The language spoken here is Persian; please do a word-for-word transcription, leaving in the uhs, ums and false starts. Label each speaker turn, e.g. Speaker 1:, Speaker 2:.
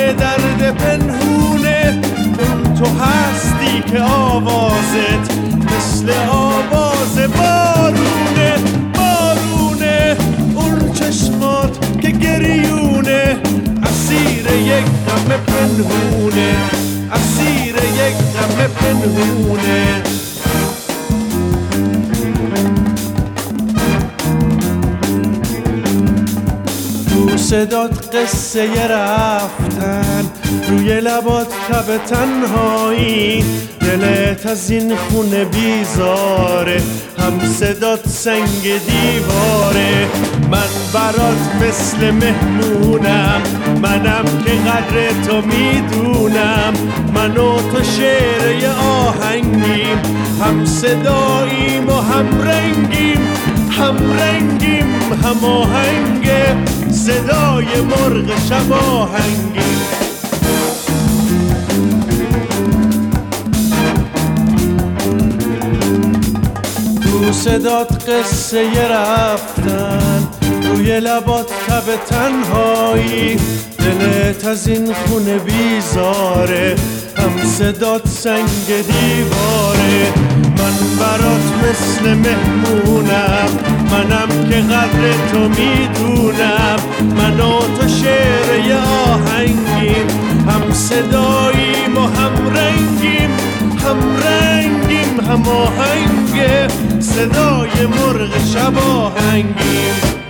Speaker 1: درد پنهونه، اون تو هستی که آوازت مثل آواز بارونه. بارونه اون چشمات که گریونه، اسیر یک غم پنهونه، اسیر یک غم پنهونه. صدات قصه رفتن، روی لبات تب تنهایی، دلت از این خونه بیزاره، هم صدات سنگ دیواره. من برات مثل مهمونم، منم که قدر تو میدونم، من و تو شعر یه آهنگیم، هم صداییم و هم رنگیم، هم رنگیم هم آهنگه، صدای مرغ شب آهنگی. تو صدات قصه رفتن، روی لبات تب تنهایی، دلت از این خونه بیزاره، هم صدات سنگ دیواره. من برات مثل مهمونم، منم که قدر تو میدونم، من و تو شعر یه آهنگیم، هم صداییم و هم رنگیم، هم رنگیم هم آهنگه، صدای مرغ شب آهنگیم.